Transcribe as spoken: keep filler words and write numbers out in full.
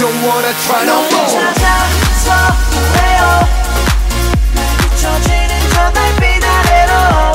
don't wanna try no more. 찾아서 왜요 날 비춰지는 저 달빛 아래로